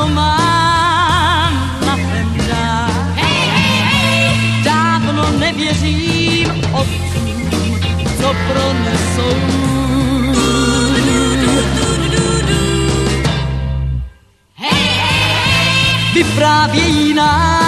co mám na ten dát. Dávno nevěřím otcům, co pronesou. Vyprávějí nám